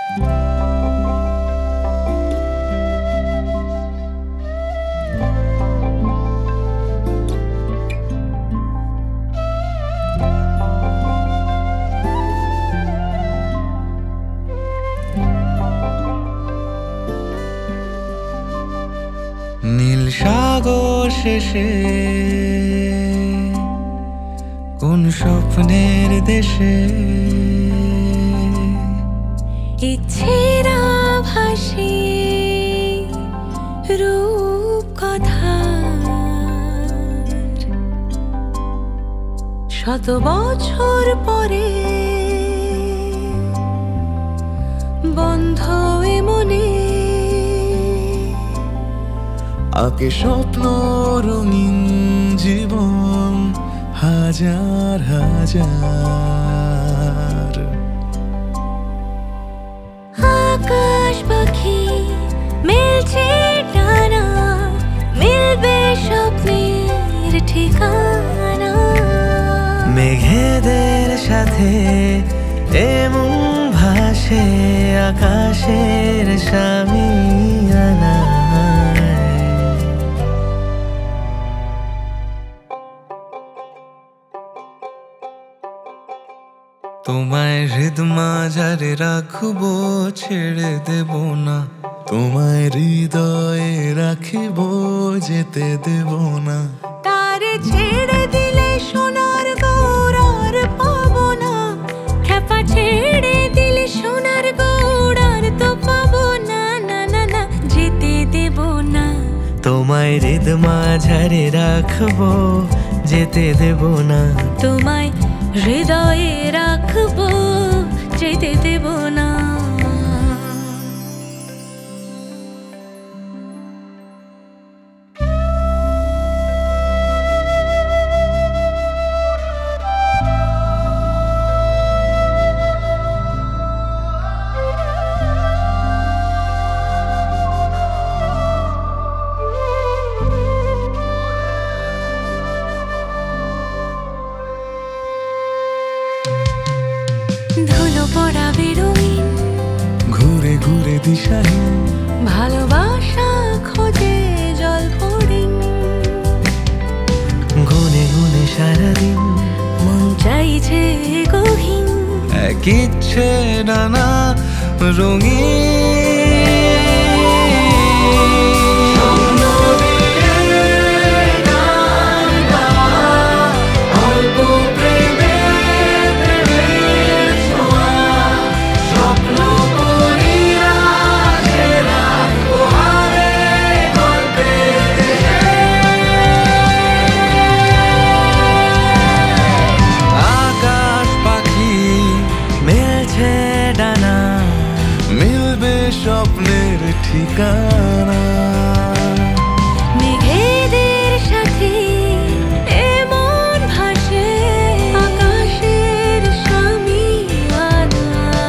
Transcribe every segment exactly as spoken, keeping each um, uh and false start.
নীল সাগর শেষে কোন স্বপ্নের দেশে ইচ্ছেরা ভাসে রূপ কথা শত বছর পরে বন্ধ এ মনে আঁকে স্বপ্ন রঙিন জীবন হাজার হাজার। আকাশ পাখি মেলছে টানা মিলবে স্বপ্নের ঠিকানা মেঘেদের সাথে এমন ভাসে আকাশের শামিয়ানা। তোমায় হৃদ মাঝারে রাখবো ছেড়ে দেব না, তোমায় হৃদয়ে রাখিব যেতে দেব না। তারে ছেড়ে দিলে সোনার গৌর আর পাবো না, খেপা ছেড়ে দিলে সোনার গৌর আর তো পাবো না, না না না যেতে দেব না। তোমায় হৃদ মাঝারে রাখবো যেতে দেব না, তোমায় হৃদয়ে রাখবো যেতে দেব না। ধুলো পড়া বেরোইন ঘুরে ঘুরে দিশাহীন ভালোবাসা খোঁজে জল পড়িন গুনে গুনে সারাদিন মন চাইছে গহীন এক ইচ্ছে নানা রঙিন। মিলবে স্বপ্নের ঠিকানা মেঘেদের সাথে এমন ভাসে আকাশের শামিয়ানা।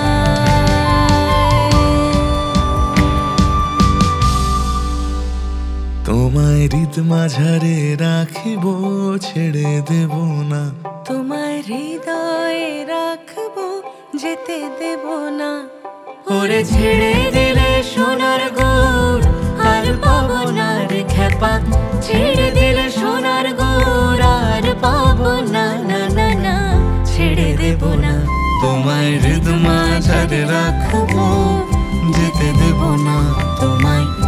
তোমায় হৃদ মাঝারে রাখিব ছেড়ে দেব না, তোমার হৃদয়ে রাখবো যেতে দেব না। ওরে ছেড়ে দিলে সোনার গৌর আর পাবো না রে খেপা, ছেড়ে দিলে সোনার গৌর আর পাবো না, না না না ছেড়ে দেব না। তোমায় হৃদ মাঝারে রাখবো যেতে দেব না, তোমায়